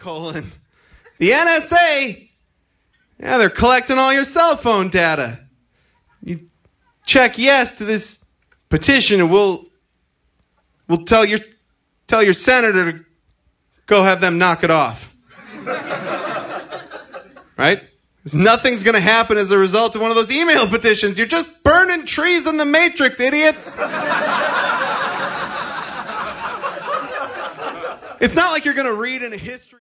The NSA, yeah, they're collecting all your cell phone data. You check yes to this petition and we'll tell your senator to go have them knock it off. Right? Nothing's going to happen as a result of one of those email petitions. You're just burning trees in the Matrix, idiots. It's not like you're going to read in a history.